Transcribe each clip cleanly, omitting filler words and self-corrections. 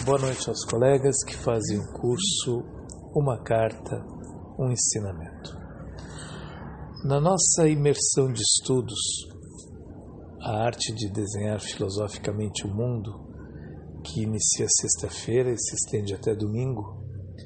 Boa noite aos colegas que fazem o curso Uma Carta, um Ensinamento. Na nossa imersão de estudos, a arte de desenhar filosoficamente o mundo, que inicia sexta-feira e se estende até domingo,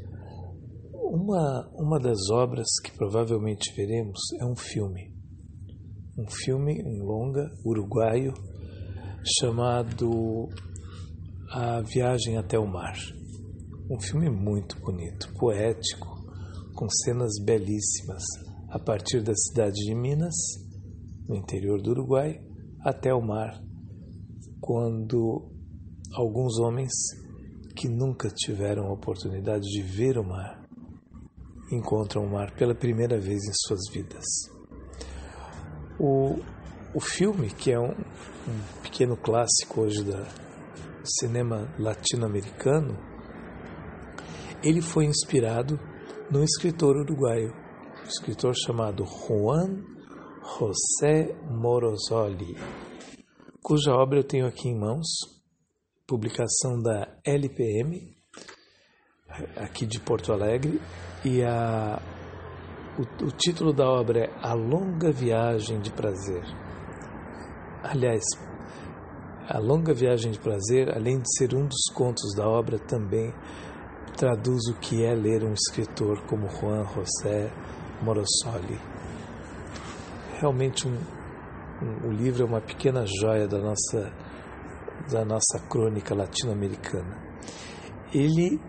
uma das obras que provavelmente veremos é um filme em longa, uruguaio, chamado A Viagem até o Mar. Um filme muito bonito, poético, com cenas belíssimas, a partir da cidade de Minas, no interior do Uruguai, até o mar, quando alguns homens que nunca tiveram a oportunidade de ver o mar, encontram o mar pela primeira vez em suas vidas. O filme, que é um pequeno clássico hoje do cinema latino-americano, ele foi inspirado num escritor uruguaio, um escritor chamado Juan José Morosoli, cuja obra eu tenho aqui em mãos, publicação da LPM, aqui de Porto Alegre, e o título da obra é A Longa Viagem de Prazer. Aliás, A Longa Viagem de Prazer, além de ser um dos contos da obra, também traduz o que é ler um escritor como Juan José Morosoli. Realmente o livro é uma pequena joia da nossa crônica latino-americana. Ele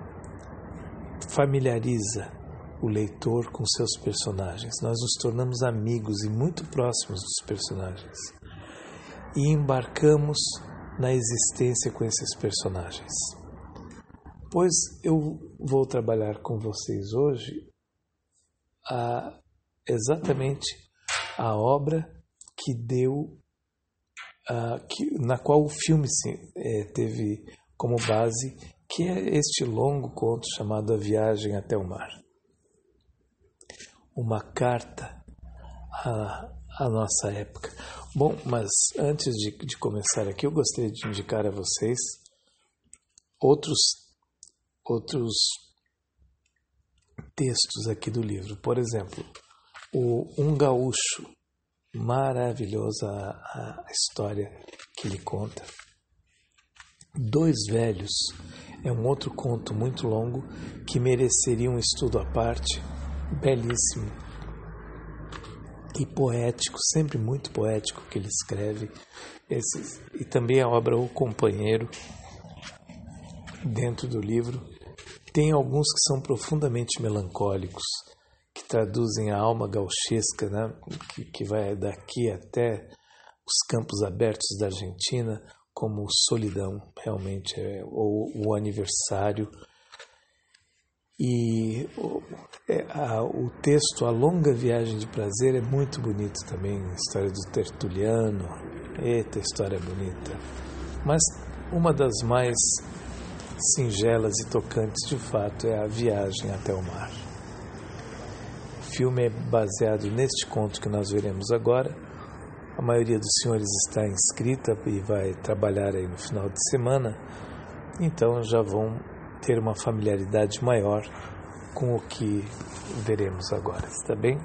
familiariza o leitor com seus personagens. Nós nos tornamos amigos e muito próximos dos personagens. E embarcamos na existência com esses personagens. Pois eu vou trabalhar com vocês hoje exatamente a obra na qual o filme teve como base, que é este longo conto chamado A Viagem até o Mar. Uma carta à nossa época. Bom, mas antes de começar aqui, eu gostaria de indicar a vocês outros textos aqui do livro. Por exemplo, Um Gaúcho, maravilhosa a história que ele conta. Dois Velhos é um outro conto muito longo que mereceria um estudo à parte, belíssimo e poético, sempre muito poético que ele escreve. E também a obra O Companheiro, dentro do livro, tem alguns que são profundamente melancólicos, que traduzem a alma gauchesca, né? que vai daqui até os campos abertos da Argentina, como Solidão, realmente, ou O Aniversário. E o texto A Longa Viagem de Prazer é muito bonito também, a história do Tertuliano. Eita, história bonita. Mas uma das mais singelas e tocantes, de fato, é A Viagem até o Mar. O filme é baseado neste conto que nós veremos agora. A maioria dos senhores está inscrita e vai trabalhar aí no final de semana, então já vão ter uma familiaridade maior com o que veremos agora, está bem?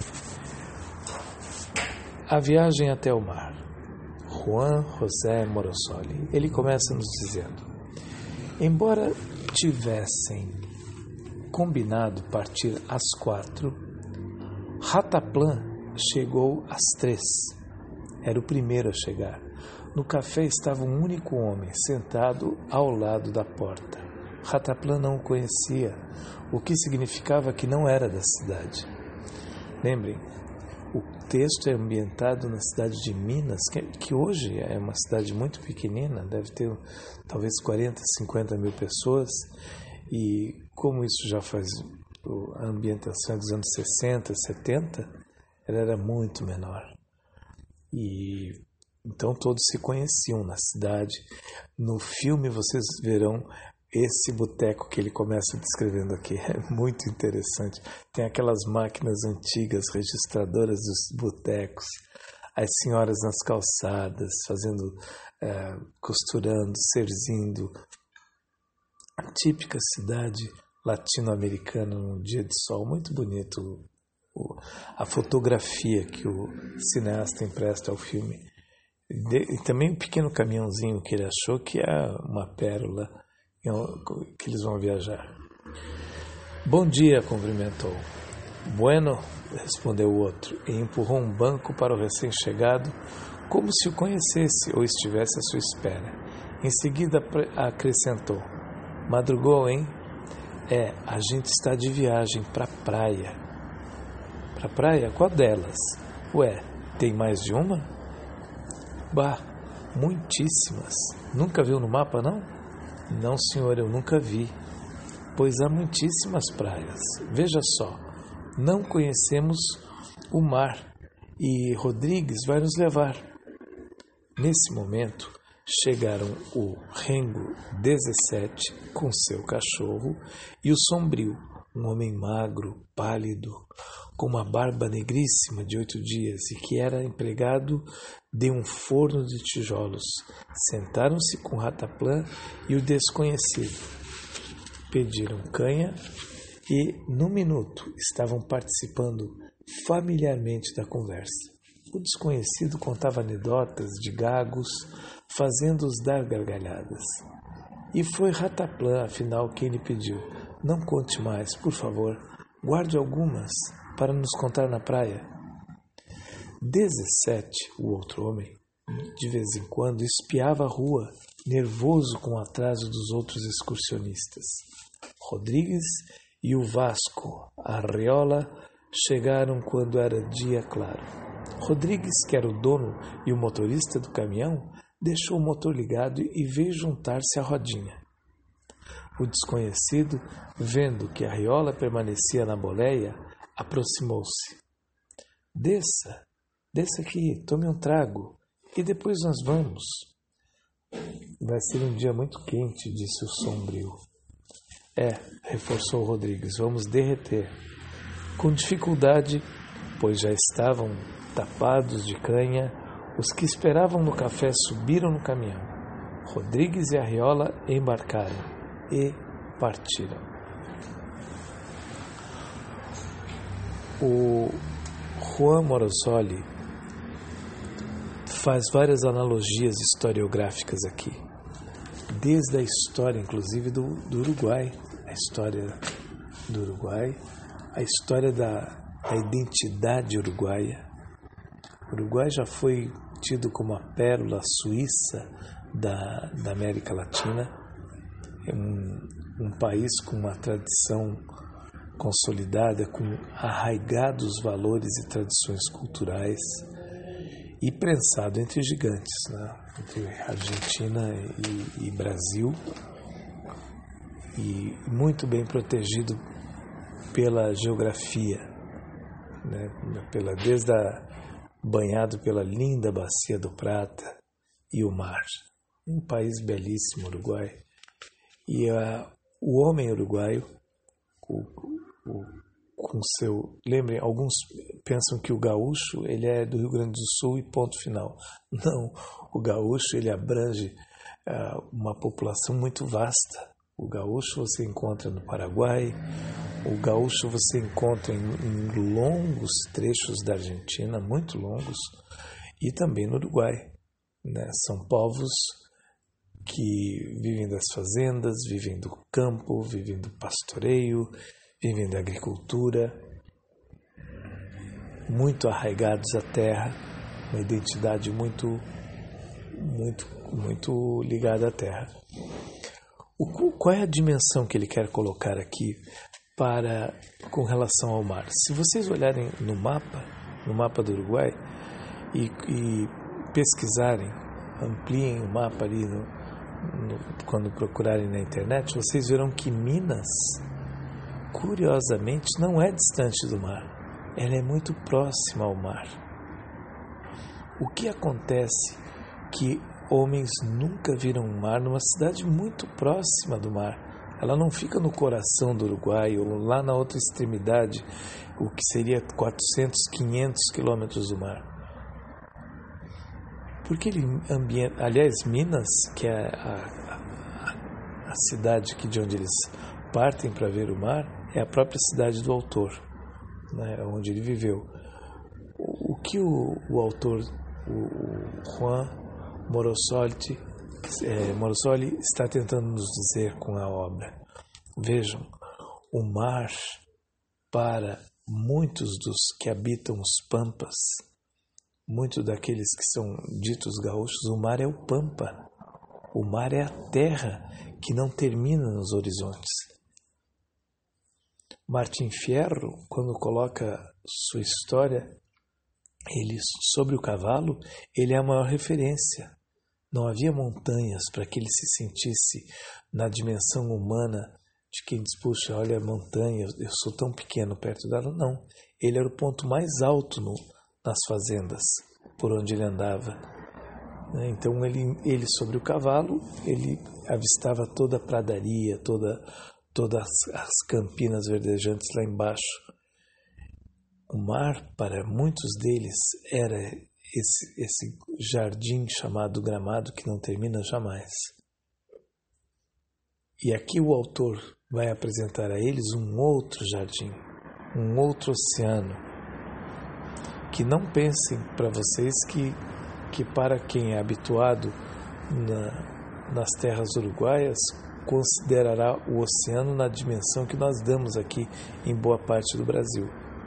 A Viagem até o Mar, Juan José Morosoli. Ele começa nos dizendo: embora tivessem combinado partir às 4, Rataplan chegou às 3. Era o primeiro a chegar. No café estava um único homem sentado ao lado da porta. Rataplan não o conhecia, o que significava que não era da cidade. Lembrem, o texto é ambientado na cidade de Minas, que hoje é uma cidade muito pequenina, deve ter talvez 40, 50 mil pessoas, e como isso já faz a ambientação dos anos 60, 70, ela era muito menor. E então todos se conheciam na cidade. No filme vocês verão esse boteco que ele começa descrevendo aqui. É muito interessante. Tem aquelas máquinas antigas registradoras dos botecos, as senhoras nas calçadas, fazendo, costurando, serzindo, típica cidade latino-americana num dia de sol, muito bonito a fotografia que o cineasta empresta ao filme. E também um pequeno caminhãozinho que ele achou que é uma pérola que eles vão viajar. Bom dia, cumprimentou. Bueno, respondeu o outro, e empurrou um banco para o recém-chegado, como se o conhecesse ou estivesse à sua espera. Em seguida acrescentou: madrugou, hein? A gente está de viagem para a praia. Para a praia? Qual delas? Ué, tem mais de uma? Bah, muitíssimas. Nunca viu no mapa, não? Não, senhor, eu nunca vi. Pois há muitíssimas praias. Veja só, não conhecemos o mar e Rodrigues vai nos levar. Nesse momento, chegaram o Rengo 17 com seu cachorro e o Sombrio, um homem magro, pálido, com uma barba negríssima de 8 dias e que era empregado de um forno de tijolos. Sentaram-se com Rataplan e o desconhecido. Pediram canha e, num minuto, estavam participando familiarmente da conversa. O desconhecido contava anedotas de gagos, fazendo-os dar gargalhadas. E foi Rataplan, afinal, quem lhe pediu: não conte mais, por favor, guarde algumas para nos contar na praia. 17, o outro homem, de vez em quando espiava a rua, nervoso com o atraso dos outros excursionistas. Rodrigues e o Vasco Arriola chegaram quando era dia claro. Rodrigues, que era o dono e o motorista do caminhão, deixou o motor ligado e veio juntar-se à rodinha. O desconhecido, vendo que Arriola permanecia na boleia, aproximou-se. Desça aqui, tome um trago e depois nós vamos. Vai ser um dia muito quente, disse o Sombrio. Reforçou Rodrigues, vamos derreter. Com dificuldade, pois já estavam tapados de canha, os que esperavam no café subiram no caminhão. Rodrigues e Arriola embarcaram e partiram. O Juan Morosoli faz várias analogias historiográficas aqui, desde a história, inclusive, do Uruguai, a história do Uruguai, a história da identidade uruguaia. O Uruguai já foi tido como a pérola suíça da América Latina, é um país com uma tradição consolidada, com arraigados valores e tradições culturais, e prensado entre gigantes, né? Entre Argentina e Brasil, e muito bem protegido pela geografia, né? Banhado pela linda Bacia do Prata e o mar. Um país belíssimo, Uruguai. E o homem uruguaio, com seu... Lembrem, alguns pensam que o gaúcho ele é do Rio Grande do Sul e ponto final. Não, o gaúcho ele abrange uma população muito vasta. O gaúcho você encontra no Paraguai, o gaúcho você encontra em longos trechos da Argentina, muito longos, e também no Uruguai, né? São povos que vivem das fazendas, vivem do campo, vivem do pastoreio, vivem da agricultura, muito arraigados à terra, uma identidade muito ligada à terra. Qual é a dimensão que ele quer colocar aqui com relação ao mar? Se vocês olharem no mapa do Uruguai e pesquisarem, ampliem o mapa ali quando procurarem na internet, vocês verão que Minas, curiosamente, não é distante do mar. Ela é muito próxima ao mar. O que acontece que homens nunca viram o mar numa cidade muito próxima do mar? Ela não fica no coração do Uruguai ou lá na outra extremidade, o que seria 400, 500 quilômetros do mar. Porque aliás, Minas, que é a cidade de onde eles partem para ver o mar é a própria cidade do autor, né, onde ele viveu. O que o autor, o Juan Morosoli, está tentando nos dizer com a obra? Vejam, o mar, para muitos dos que habitam os pampas, muitos daqueles que são ditos gaúchos, o mar é o pampa. O mar é a terra que não termina nos horizontes. Martim Fierro, quando coloca sua história, ele sobre o cavalo, ele é a maior referência. Não havia montanhas para que ele se sentisse na dimensão humana de quem diz, puxa, olha a montanha, eu sou tão pequeno perto dela. Não, ele era o ponto mais alto nas fazendas por onde ele andava. Então ele sobre o cavalo, ele avistava toda a pradaria, todas as campinas verdejantes lá embaixo. O mar, para muitos deles, era esse jardim chamado gramado que não termina jamais. E aqui o autor vai apresentar a eles um outro jardim, um outro oceano. Que não pensem para vocês que para quem é habituado nas terras uruguaias, considerará o oceano na dimensão que nós damos aqui em boa parte do Brasil.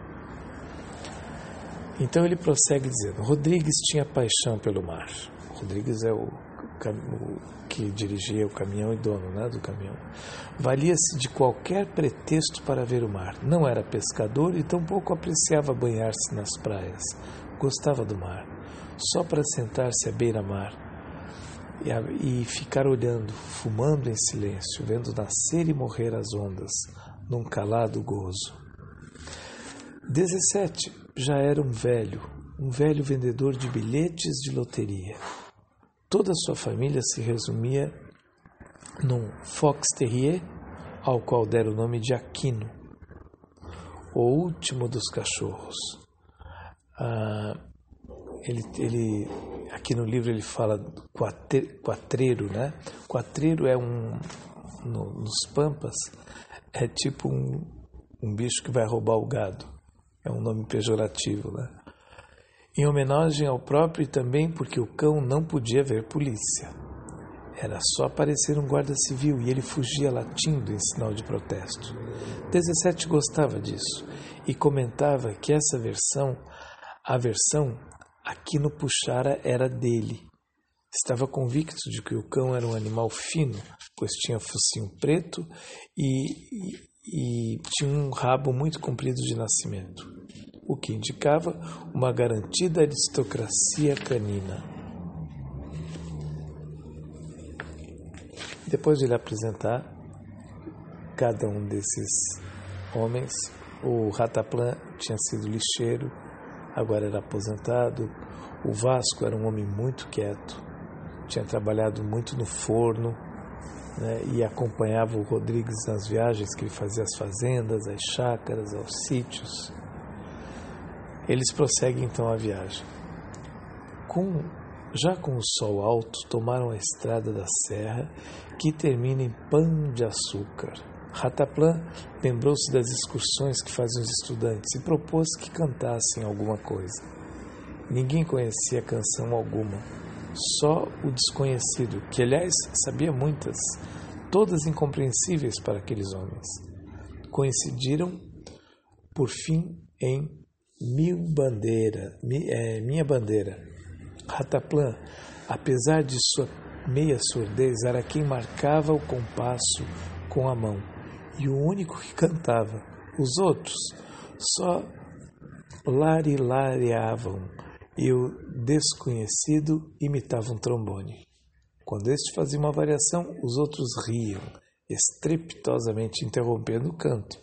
Então ele prossegue dizendo, Rodrigues tinha paixão pelo mar. Rodrigues é o que dirigia o caminhão e dono, né, do caminhão. Valia-se de qualquer pretexto para ver o mar. Não era pescador e tampouco apreciava banhar-se nas praias. Gostava do mar, só para sentar-se à beira-mar e ficar olhando, fumando em silêncio, vendo nascer e morrer as ondas, num calado gozo. 17. Já era um velho vendedor de bilhetes de loteria. Toda a sua família se resumia num fox terrier, ao qual deram o nome de Aquino, o último dos cachorros. Ele aqui no livro ele fala do quatreiro, né? Quatreiro é nos pampas, é tipo um bicho que vai roubar o gado. É um nome pejorativo, né? Em homenagem ao próprio e também porque o cão não podia ver polícia. Era só aparecer um guarda civil e ele fugia latindo em sinal de protesto. 17 gostava disso e comentava que a versão aqui no Puxara era dele. Estava convicto de que o cão era um animal fino, pois tinha focinho preto e tinha um rabo muito comprido de nascimento, o que indicava uma garantida aristocracia canina. Depois de ele apresentar cada um desses homens, o Rataplan tinha sido lixeiro, agora era aposentado. O Vasco era um homem muito quieto, tinha trabalhado muito no forno, né, e acompanhava o Rodrigues nas viagens que ele fazia às fazendas, às chácaras, aos sítios. Eles prosseguem então a viagem. Já com o sol alto, tomaram a estrada da serra que termina em Pão de Açúcar. Rataplan lembrou-se das excursões que faziam os estudantes e propôs que cantassem alguma coisa. Ninguém conhecia canção alguma, só o desconhecido, que aliás sabia muitas, todas incompreensíveis para aqueles homens. Coincidiram, por fim, em Minha Bandeira. Rataplan, apesar de sua meia surdez, era quem marcava o compasso com a mão e o único que cantava. Os outros só larilareavam e o desconhecido imitava um trombone. Quando este fazia uma variação, os outros riam, estrepitosamente interrompendo o canto.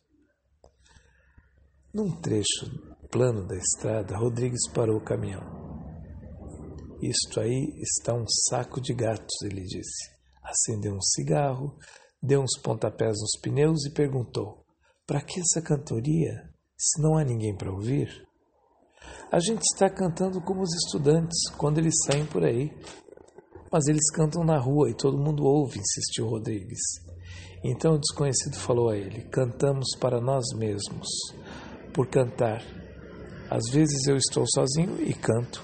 Num trecho plano da estrada, Rodrigues parou o caminhão. Isto aí está um saco de gatos, ele disse. Acendeu um cigarro, deu uns pontapés nos pneus e perguntou: para que essa cantoria, se não há ninguém para ouvir? A gente está cantando como os estudantes, quando eles saem por aí. Mas eles cantam na rua e todo mundo ouve, insistiu Rodrigues. Então o desconhecido falou a ele: cantamos para nós mesmos, por cantar. Às vezes eu estou sozinho e canto.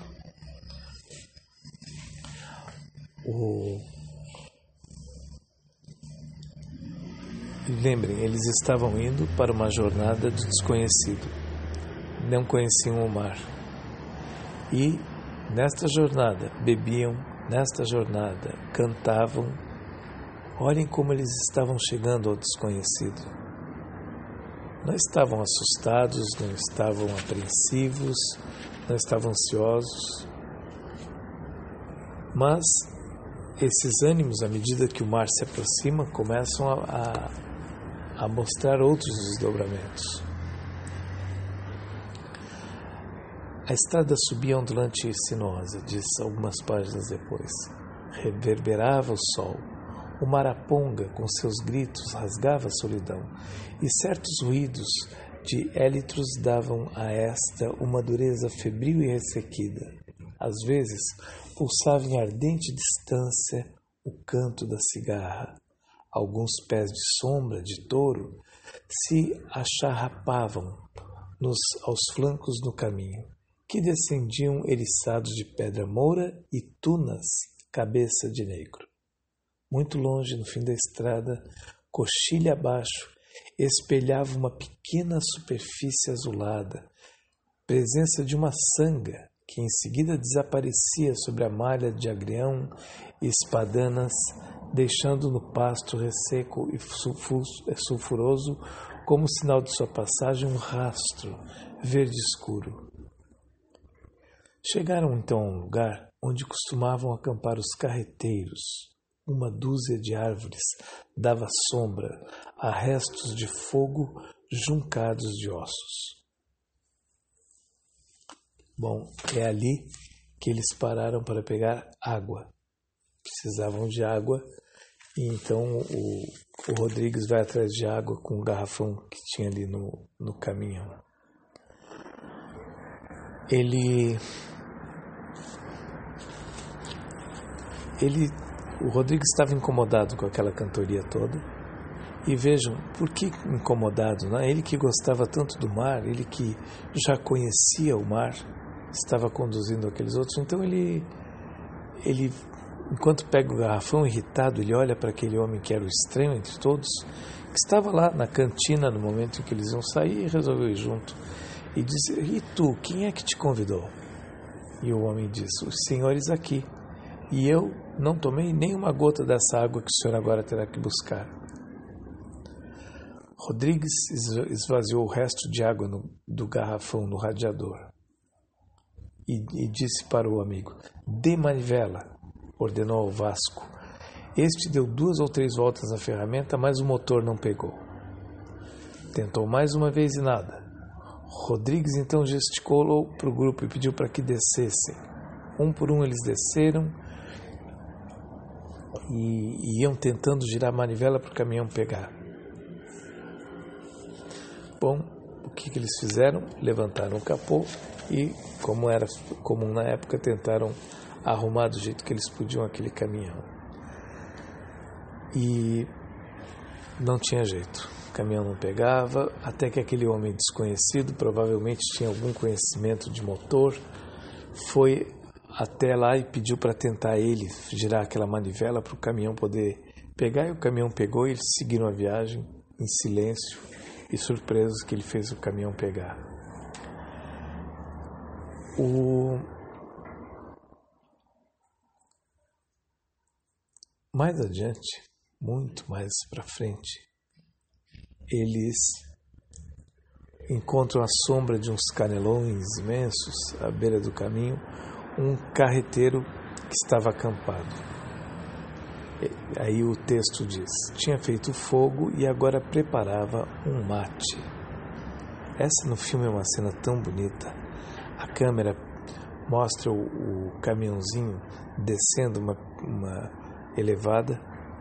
Lembrem, eles estavam indo para uma jornada do desconhecido. Não conheciam o mar. E nesta jornada bebiam, nesta jornada cantavam. Olhem como eles estavam chegando ao desconhecido. Não estavam assustados, não estavam apreensivos, não estavam ansiosos. Mas esses ânimos, à medida que o mar se aproxima, começam a mostrar outros desdobramentos. A estrada subia ondulante e sinuosa, diz algumas páginas depois. Reverberava o sol. O Maraponga, com seus gritos, rasgava a solidão, e certos ruídos de élitros davam a esta uma dureza febril e ressequida. Às vezes, pulsava em ardente distância o canto da cigarra. Alguns pés de sombra de touro se acharrapavam aos flancos no caminho, que descendiam eriçados de pedra moura e tunas cabeça de negro. Muito longe, no fim da estrada, coxilha abaixo, espelhava uma pequena superfície azulada, presença de uma sanga, que em seguida desaparecia sobre a malha de agrião e espadanas, deixando no pasto resseco e sulfuroso, como sinal de sua passagem, um rastro verde escuro. Chegaram então a um lugar onde costumavam acampar os carreteiros. Uma dúzia de árvores dava sombra a restos de fogo juncados de ossos. Bom, é ali que eles pararam para pegar água. Precisavam de água e então o Rodrigues vai atrás de água com um garrafão que tinha ali no caminhão. O Rodrigues estava incomodado com aquela cantoria toda. E vejam, por que incomodado? Não é? Ele que gostava tanto do mar, ele que já conhecia o mar, estava conduzindo aqueles outros. Então ele enquanto pega o garrafão irritado, ele olha para aquele homem que era o estranho entre todos, que estava lá na cantina no momento em que eles iam sair, e resolveu ir junto. E diz: e tu, quem é que te convidou? E o homem diz: os senhores aqui. E eu não tomei nenhuma gota dessa água que o senhor agora terá que buscar. Rodrigues esvaziou o resto de água do garrafão no radiador e disse para o amigo: dê manivela, ordenou ao Vasco. Este deu 2 ou 3 voltas na ferramenta, mas o motor não pegou. Tentou mais uma vez e nada. Rodrigues então gesticulou para o grupo e pediu para que descessem. Um por um eles desceram e iam tentando girar a manivela para o caminhão pegar. Bom, o que eles fizeram? Levantaram o capô e, como era comum na época, tentaram arrumar do jeito que eles podiam aquele caminhão. E não tinha jeito. O caminhão não pegava, até que aquele homem desconhecido, provavelmente tinha algum conhecimento de motor, foi até lá e pediu para tentar ele girar aquela manivela para o caminhão poder pegar. E o caminhão pegou e eles seguiram a viagem em silêncio e surpresos que ele fez o caminhão pegar. Mais adiante, muito mais para frente, eles encontram a sombra de uns canelões imensos à beira do caminho, um carreteiro que estava acampado. Aí o texto diz: tinha feito fogo e agora preparava um mate. Essa no filme é uma cena tão bonita. A câmera mostra o caminhãozinho descendo uma elevada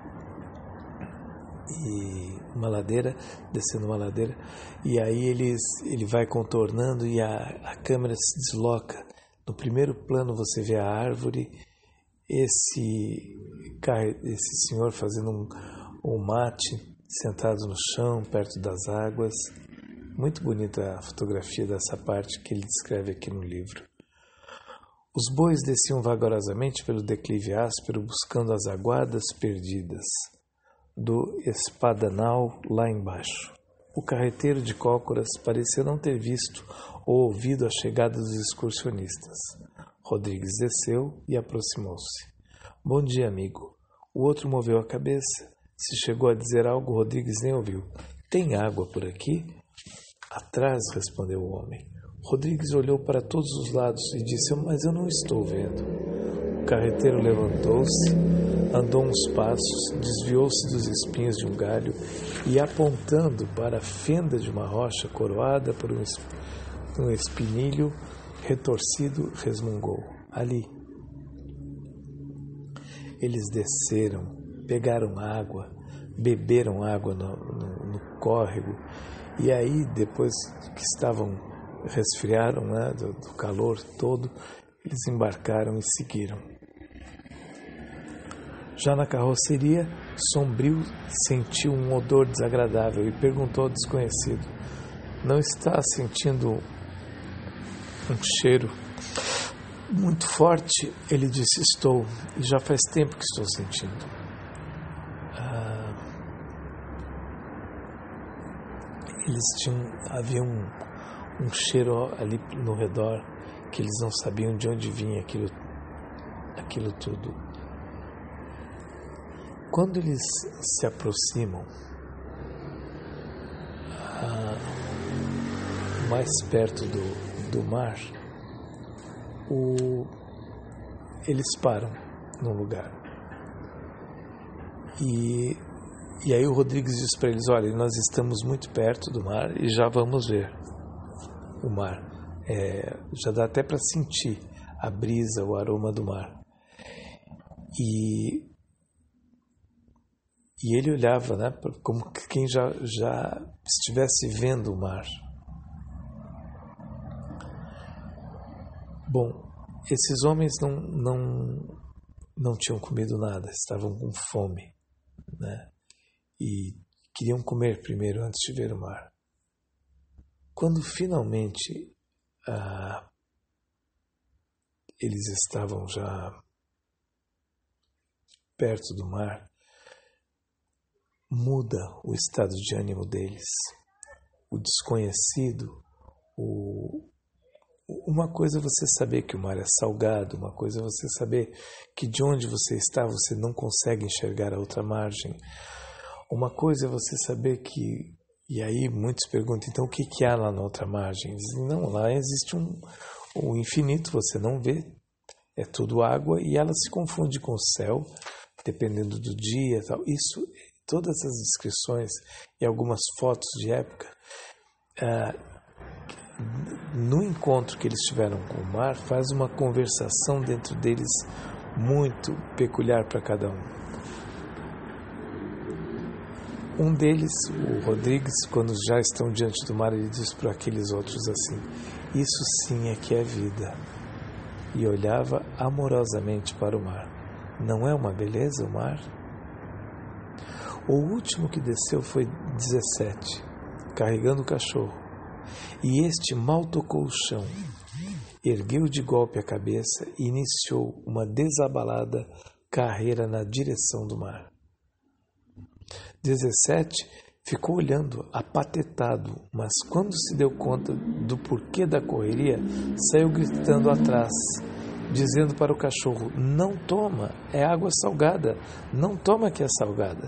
e uma ladeira, descendo uma ladeira, e aí ele vai contornando e a câmera se desloca. No primeiro plano você vê a árvore esse senhor fazendo um mate, sentado no chão, perto das águas. Muito bonita a fotografia dessa parte que ele descreve aqui no livro. Os bois desciam vagarosamente pelo declive áspero, buscando as aguadas perdidas do espadanal lá embaixo. O carreteiro de cócoras parecia não ter visto ou ouvido a chegada dos excursionistas. Rodrigues desceu e aproximou-se. Bom dia, amigo. O outro moveu a cabeça. Se chegou a dizer algo, Rodrigues nem ouviu. Tem água por aqui? Atrás, respondeu o homem. Rodrigues olhou para todos os lados e disse, mas eu não estou vendo. O carreteiro levantou-se, andou uns passos, desviou-se dos espinhos de um galho e, apontando para a fenda de uma rocha coroada por um espinilho retorcido, resmungou. Ali. Eles desceram, pegaram água, beberam água no córrego e aí, depois que resfriaram, né, do calor todo, eles embarcaram e seguiram. Já na carroceria, Sombrio sentiu um odor desagradável e perguntou ao desconhecido, não está sentindo um cheiro muito forte? Ele disse, estou, e já faz tempo que estou sentindo. Havia um cheiro ali no redor que eles não sabiam de onde vinha aquilo tudo. Quando eles se aproximam mais perto do mar, eles param num lugar. E aí o Rodrigues diz para eles, olha, nós estamos muito perto do mar e já vamos ver o mar. Já dá até para sentir a brisa, o aroma do mar. E ele olhava, né, como quem já estivesse vendo o mar. Bom, esses homens não tinham comido nada, estavam com fome, né? E queriam comer primeiro antes de ver o mar. Quando finalmente eles estavam já perto do mar, muda o estado de ânimo deles. O desconhecido, uma coisa é você saber que o mar é salgado, uma coisa é você saber que de onde você está você não consegue enxergar a outra margem. Uma coisa é você saber que... E aí muitos perguntam, então o que há lá na outra margem? Dizem, não, lá existe um infinito, você não vê. É tudo água e ela se confunde com o céu, dependendo do dia e tal. Isso, todas as descrições e algumas fotos de época, no encontro que eles tiveram com o mar, faz uma conversação dentro deles muito peculiar para cada um. Um deles, o Rodrigues, quando já estão diante do mar, ele diz para aqueles outros assim, isso sim é que é vida. E olhava amorosamente para o mar. Não é uma beleza o mar? O último que desceu foi 17, carregando o cachorro. E este mal tocou o chão. Ergueu de golpe a cabeça e iniciou uma desabalada carreira na direção do mar. 17 ficou olhando, apatetado, mas quando se deu conta do porquê da correria, saiu gritando atrás, dizendo para o cachorro, não toma, é água salgada, não toma que é salgada.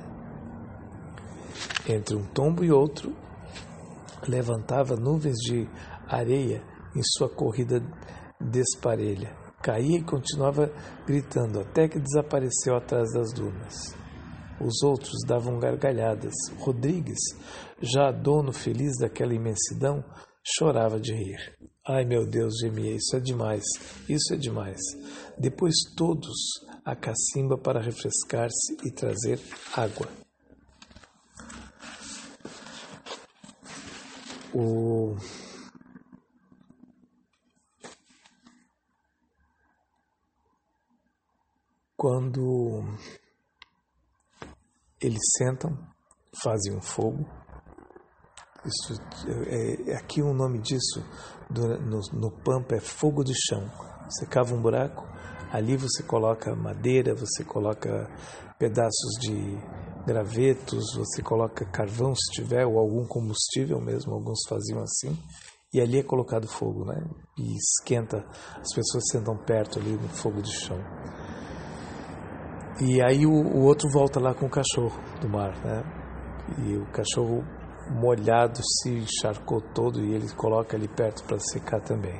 Entre um tombo e outro, levantava nuvens de areia em sua corrida desparelha. Caía e continuava gritando, até que desapareceu atrás das dunas. Os outros davam gargalhadas. Rodrigues, já dono feliz daquela imensidão, chorava de rir. Ai, meu Deus, gemia, isso é demais, isso é demais. Depois todos a cacimba para refrescar-se e trazer água. quando eles sentam, fazem um fogo. Isso aqui o nome disso no Pampa é fogo de chão. Você cava um buraco, ali você coloca madeira, você coloca pedaços de gravetos, você coloca carvão se tiver, ou algum combustível mesmo, alguns faziam assim, e ali é colocado fogo, né? E esquenta, as pessoas sentam perto ali no fogo de chão. E aí o outro volta lá com o cachorro do mar, né? E o cachorro molhado se encharcou todo e ele coloca ali perto para secar também.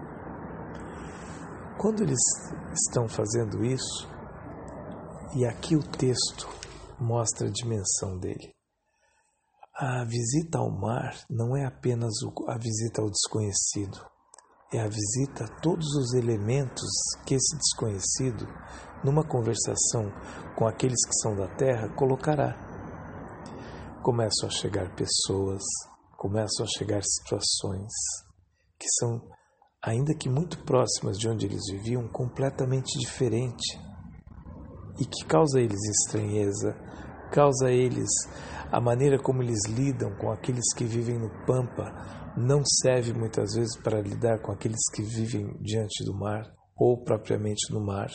Quando eles estão fazendo isso, e aqui o texto mostra a dimensão dele. A visita ao mar não é apenas a visita ao desconhecido, é a visita a todos os elementos que esse desconhecido, numa conversação com aqueles que são da terra, colocará. Começam a chegar pessoas, começam a chegar situações que são, ainda que muito próximas de onde eles viviam, completamente diferentes e que causa a eles estranheza, causa a eles a maneira como eles lidam com aqueles que vivem no Pampa, não serve muitas vezes para lidar com aqueles que vivem diante do mar ou propriamente no mar.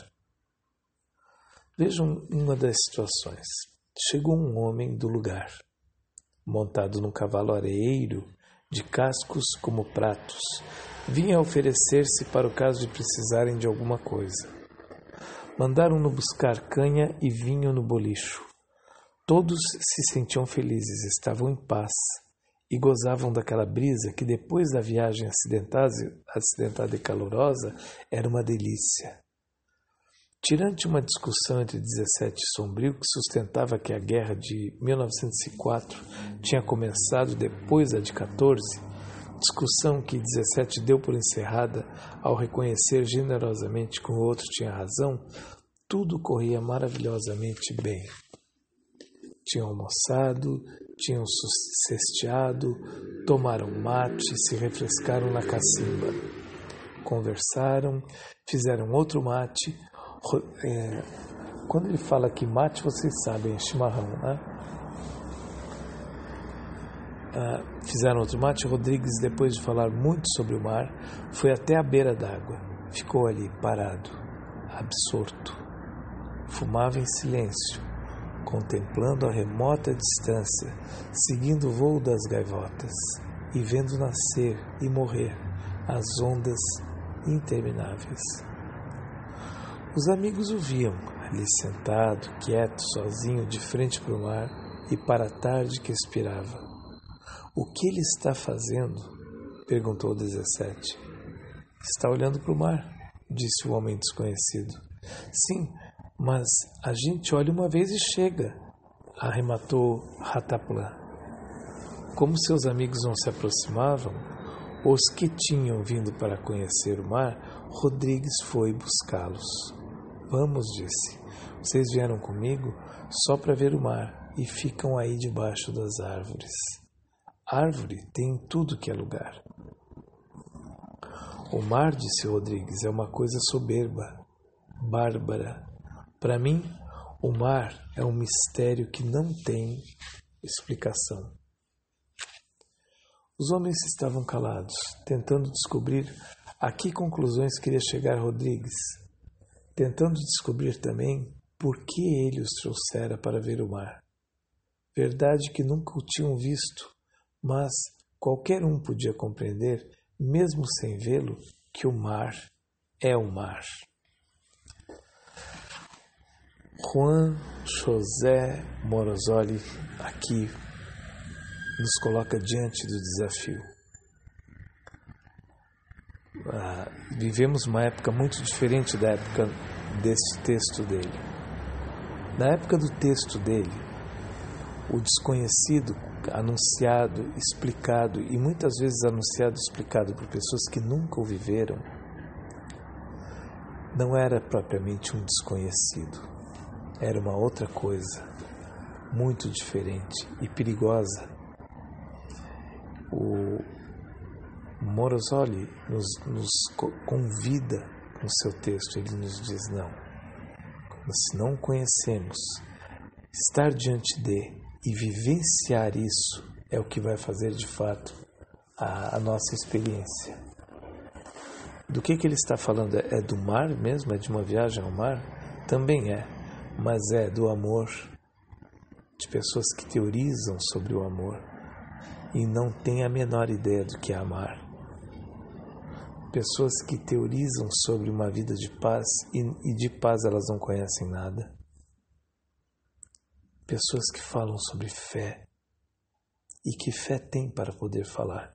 Vejam uma das situações. Chegou um homem do lugar, montado num cavalo areeiro, de cascos como pratos, vinha oferecer-se para o caso de precisarem de alguma coisa. Mandaram-no buscar canha e vinho no bolicho. Todos se sentiam felizes, estavam em paz e gozavam daquela brisa que depois da viagem acidentada e calorosa era uma delícia. Tirante uma discussão entre 17 e Sombrio, que sustentava que a guerra de 1904 tinha começado depois da de 14, discussão que 17 deu por encerrada ao reconhecer generosamente que o outro tinha razão, tudo corria maravilhosamente bem. Tinham almoçado, tinham cesteado, tomaram mate, se refrescaram na cacimba. Conversaram, fizeram outro mate. Quando ele fala que mate, vocês sabem, é chimarrão, né? Fizeram outro mate. Rodrigues, depois de falar muito sobre o mar, foi até a beira d'água. Ficou ali, parado, absorto. Fumava em silêncio, contemplando a remota distância, seguindo o voo das gaivotas e vendo nascer e morrer as ondas intermináveis. Os amigos o viam, ali sentado, quieto, sozinho, de frente para o mar e para a tarde que expirava. O que ele está fazendo? Perguntou 17. Está olhando para o mar, disse o homem desconhecido. Sim, mas a gente olha uma vez e chega, arrematou Rataplan. Como seus amigos não se aproximavam, os que tinham vindo para conhecer o mar, Rodrigues foi buscá-los. Vamos, disse, vocês vieram comigo só para ver o mar e ficam aí debaixo das árvores. Árvore tem em tudo que é lugar. O mar, disse Rodrigues, é uma coisa soberba, bárbara. Para mim, o mar é um mistério que não tem explicação. Os homens estavam calados, tentando descobrir a que conclusões queria chegar Rodrigues, tentando descobrir também por que ele os trouxera para ver o mar. Verdade que nunca o tinham visto, mas qualquer um podia compreender, mesmo sem vê-lo, que o mar é o mar. Juan José Morosoli aqui nos coloca diante do desafio. Vivemos uma época muito diferente da época desse texto dele. Na época do texto dele, o desconhecido anunciado, explicado e muitas vezes anunciado e explicado por pessoas que nunca o viveram, não era propriamente um desconhecido, era uma outra coisa, muito diferente e perigosa. O Morosoli nos convida no seu texto, ele nos diz não. se não o conhecemos, estar diante de e vivenciar isso é o que vai fazer de fato a nossa experiência. Do que ele está falando? É do mar mesmo? É de uma viagem ao mar? Também é, mas é do amor, de pessoas que teorizam sobre o amor e não têm a menor ideia do que é amar. Pessoas que teorizam sobre uma vida de paz e de paz elas não conhecem nada. Pessoas que falam sobre fé e que fé tem para poder falar.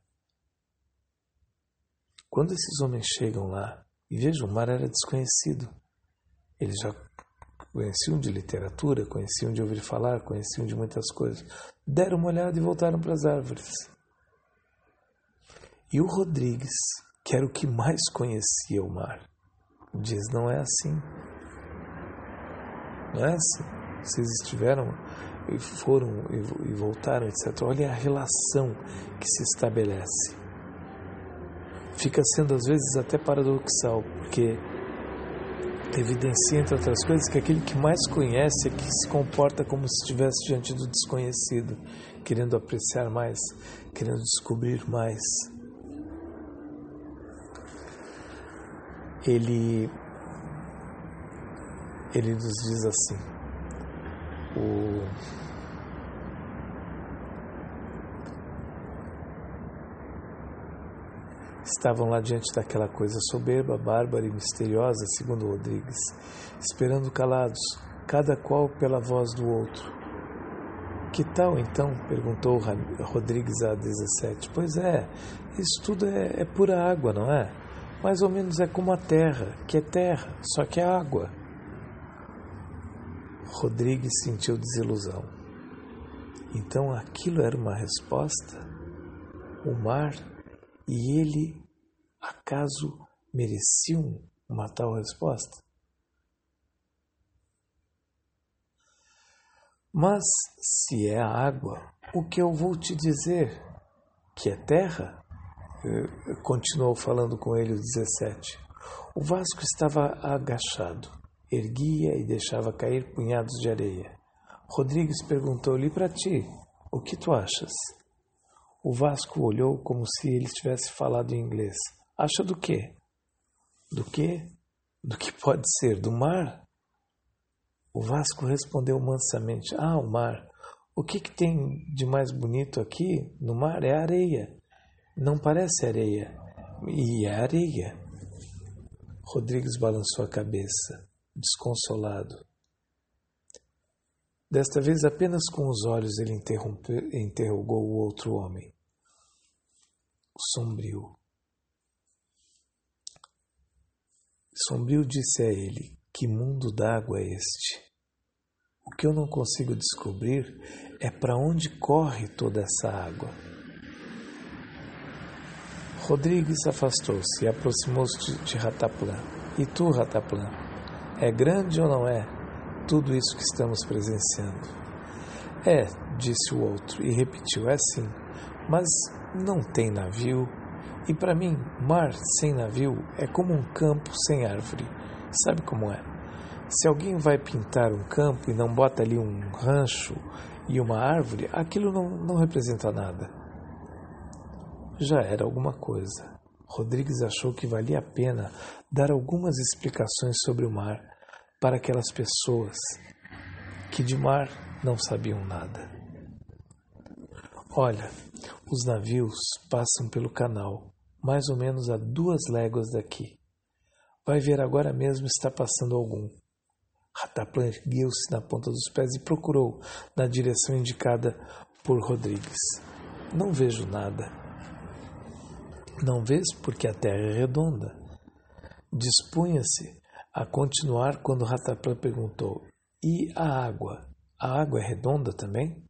Quando esses homens chegam lá, e vejam, o mar era desconhecido. Eles já conheciam de literatura, conheciam de ouvir falar, conheciam de muitas coisas. Deram uma olhada e voltaram para as árvores. E o Rodrigues, que era o que mais conhecia o mar, diz, não é assim. Não é assim. Vocês estiveram e foram e voltaram, etc. Olha a relação que se estabelece. Fica sendo às vezes até paradoxal, porque evidencia, entre outras coisas, que aquele que mais conhece é que se comporta como se estivesse diante do desconhecido, querendo apreciar mais, querendo descobrir mais. Ele nos diz assim, estavam lá diante daquela coisa soberba, bárbara e misteriosa, segundo Rodrigues, esperando calados, cada qual pela voz do outro. Que tal, então? Perguntou Rodrigues a 17. Pois é, isso tudo é pura água, não é? Mais ou menos é como a terra, que é terra, só que é água. Rodrigues sentiu desilusão. Então aquilo era uma resposta? O mar e ele, acaso, mereciam uma tal resposta? Mas, se é a água, o que eu vou te dizer? Que é terra? Continuou falando com ele o 17. O Vasco estava agachado, erguia e deixava cair punhados de areia. Rodrigues perguntou-lhe, para ti, o que tu achas? O Vasco olhou como se ele tivesse falado em inglês. Acha do quê? Do quê? Do que pode ser? Do mar? O Vasco respondeu mansamente, o mar. O que tem de mais bonito aqui no mar é a areia. Não parece areia, e é areia. Rodrigues balançou a cabeça, desconsolado. Desta vez, apenas com os olhos, ele interrogou o outro homem. O Sombrio. Sombrio disse a ele, que mundo d'água é este? O que eu não consigo descobrir é para onde corre toda essa água. Rodrigues afastou-se e aproximou-se de Rataplan. E tu, Rataplan, é grande ou não é tudo isso que estamos presenciando? É, disse o outro e repetiu, é sim, mas não tem navio. E para mim, mar sem navio é como um campo sem árvore. Sabe como é? Se alguém vai pintar um campo e não bota ali um rancho e uma árvore, aquilo não representa nada. Já era alguma coisa. Rodrigues achou que valia a pena dar algumas explicações sobre o mar para aquelas pessoas que de mar não sabiam nada. Olha, os navios passam pelo canal, mais ou menos a 2 léguas daqui. Vai ver agora mesmo está passando algum. Rataplan ergueu-se na ponta dos pés e procurou na direção indicada por Rodrigues. Não vejo nada. Não vês porque a terra é redonda. Dispunha-se a continuar quando Rataplan perguntou, e a água? A água é redonda também?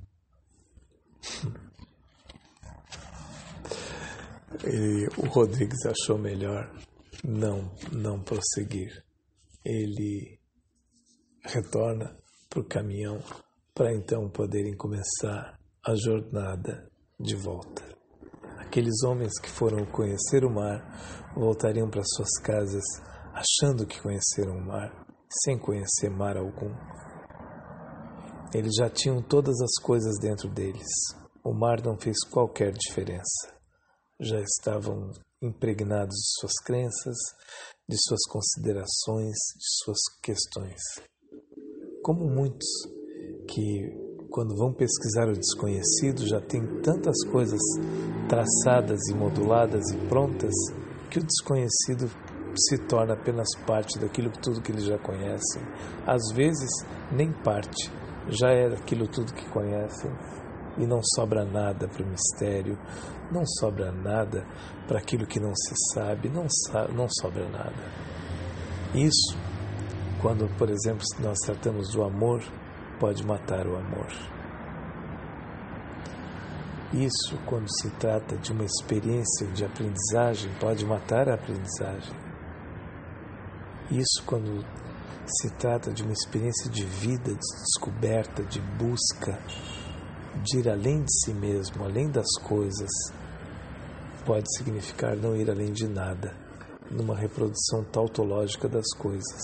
O Rodrigues achou melhor não prosseguir. Ele retorna para o caminhão para então poderem começar a jornada de volta. Aqueles homens que foram conhecer o mar voltariam para suas casas achando que conheceram o mar, sem conhecer mar algum. Eles já tinham todas as coisas dentro deles. O mar não fez qualquer diferença. Já estavam impregnados de suas crenças, de suas considerações, de suas questões. Como muitos que, quando vão pesquisar o desconhecido, já têm tantas coisas traçadas e moduladas e prontas, que o desconhecido se torna apenas parte daquilo tudo que eles já conhecem. Às vezes, nem parte, já é aquilo tudo que conhecem. E não sobra nada para o mistério, não sobra nada para aquilo que não se sabe, não sobra nada. Isso, quando, por exemplo, nós tratamos do amor, pode matar o amor. Isso, quando se trata de uma experiência de aprendizagem, pode matar a aprendizagem. Isso, quando se trata de uma experiência de vida, de descoberta, de busca, de ir além de si mesmo, além das coisas, pode significar não ir além de nada, numa reprodução tautológica das coisas.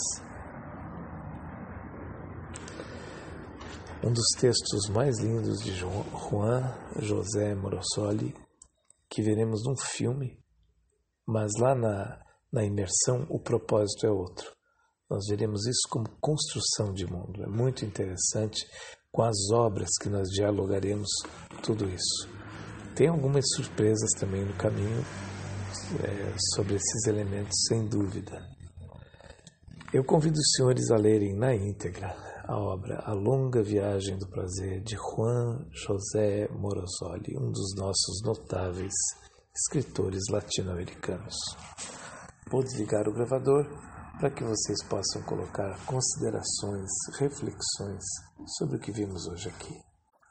Um dos textos mais lindos de Juan José Morosoli, que veremos num filme, mas lá na imersão o propósito é outro. Nós veremos isso como construção de mundo. É muito interessante com as obras que nós dialogaremos tudo isso. Tem algumas surpresas também no caminho sobre esses elementos, sem dúvida. Eu convido os senhores a lerem na íntegra a obra A Longa Viagem do Prazer, de Juan José Morosoli, um dos nossos notáveis escritores latino-americanos. Vou desligar o gravador para que vocês possam colocar considerações, reflexões sobre o que vimos hoje aqui.